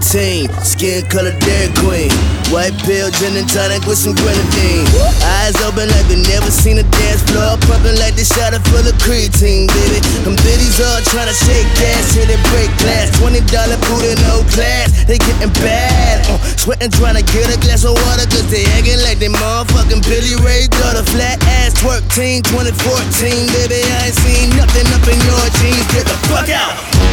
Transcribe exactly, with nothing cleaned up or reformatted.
fourteen, skin color Dairy Queen. White pill, gin and tonic with some grenadine. Eyes open like we never seen a dance floor. Pumping like this shot full of creatine, baby. Them biddies all tryna shake gas till they break glass. Twenty dollar boot in no class, they getting bad. Uh, sweating tryna get a glass of water, cause they acting like they motherfucking Billy Ray daughter. Flat ass twerk team, twenty fourteen, baby. I ain't seen nothing up in your jeans. Get the fuck out.